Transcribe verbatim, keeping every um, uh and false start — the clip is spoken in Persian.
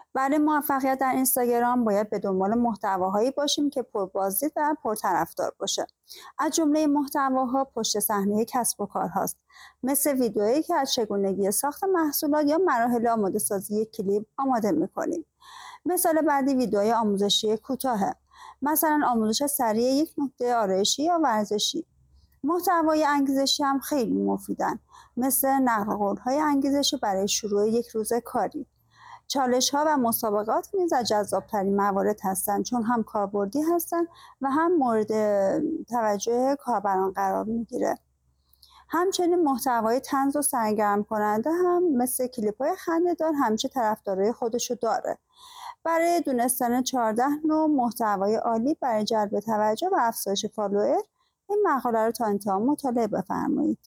برای موفقیت در اینستاگرام باید به دنبال محتواهایی باشیم که پربازدید و پرطرفدار باشه. از جمله محتواها پشت صحنه کسب و کار هاست، مثل ویدئویی که از چگونگی ساخت محصولات یا مراحل آماده سازی کلیپ آماده میکنیم. مثال بعدی ویدئوی آموزشی کوتاهه، مثلا آموزش سریع یک نکته آرایشی یا ورزشی. محتوای انگیزشی هم خیلی مفیدن، مثل نقل قول‌های انگیزشی برای شروع یک روز کاری. چالش‌ها و مسابقات نیز از جذاب‌ترین موارد هستند، چون هم کاربردی هستند و هم مورد توجه کاربران قرار میگیره. همچنین محتوای طنز و سرگرم کننده هم مثل کلیپ‌های خنده‌دار همیشه طرفدارای خودشو داره. برای دونستن چهارده نوع محتوای عالی برای جلب توجه و افزایش فالوور، این مقاله رو تا انتها مطالعه بفرمایید.